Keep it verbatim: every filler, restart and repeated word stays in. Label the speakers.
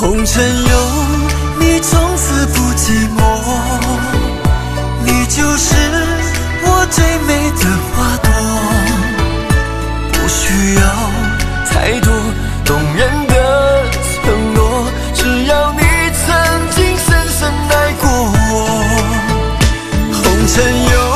Speaker 1: 红尘有你，从此不寂寞。你就是我最美的花朵，不需要太多动人的承诺，只要你曾经深深爱过我。红尘有